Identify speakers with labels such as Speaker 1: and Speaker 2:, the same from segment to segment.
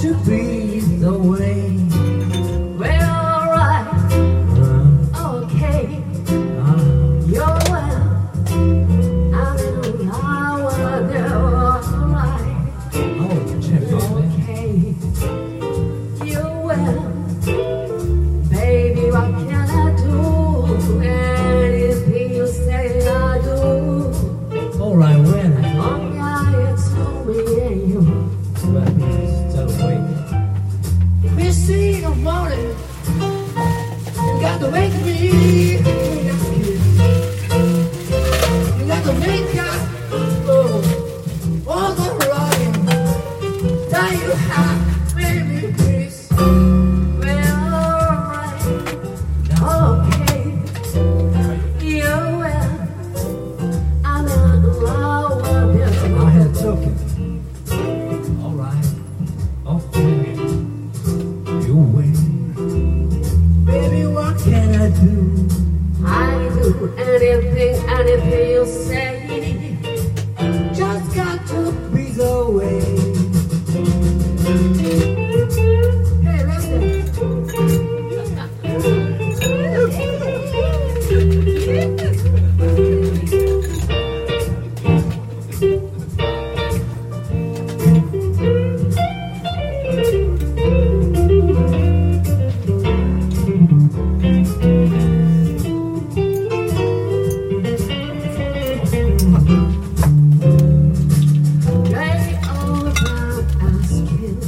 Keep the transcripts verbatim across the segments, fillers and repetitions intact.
Speaker 1: to be the way.
Speaker 2: Well, alright, okay, you're well. I'm in love with you, alright,
Speaker 1: Oh, check it out, man.
Speaker 2: okay, you're well. Baby, what can I do? Anything you say I do.
Speaker 1: All right, when?
Speaker 2: Oh, yeah, it's me and you.
Speaker 1: Well, please tell them wait.
Speaker 3: We see in the morning, you got to make me. You got to make up oh, all the wrong that you have, baby, please.
Speaker 2: Well, alright, okay, you're well. I'm in love with you.
Speaker 1: I had token. All right. Okay. You win.
Speaker 3: Baby, what
Speaker 1: Can I do?
Speaker 2: I do anything, anything you say.
Speaker 3: just got to
Speaker 1: Be the way.
Speaker 3: hey, listen.
Speaker 2: Lay all about asking.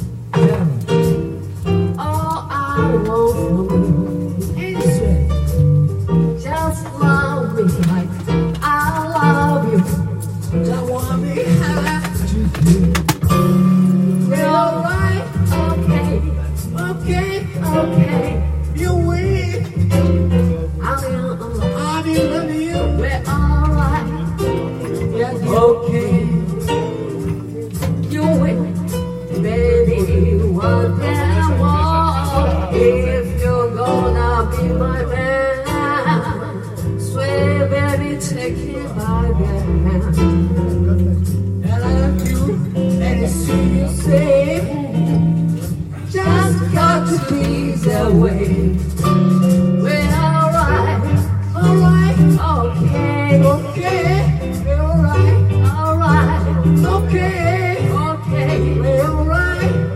Speaker 2: All I want from you is just love me like I love you.
Speaker 3: Don't want me have to
Speaker 2: We're alright, okay,
Speaker 3: okay,
Speaker 2: okay.
Speaker 3: you win.
Speaker 2: I'm in love.
Speaker 3: I be loving you.
Speaker 2: We're alright. Yes,
Speaker 1: Okay.
Speaker 2: you win, baby. What can I want if you're gonna be my man? Swear, baby, take it by the hand.
Speaker 3: And I love you. And it's you say,
Speaker 2: Just got to be the way. We're alright,
Speaker 3: alright,
Speaker 2: okay,
Speaker 3: okay, we're alright,
Speaker 2: alright,
Speaker 3: okay,
Speaker 2: okay.
Speaker 3: we're alright.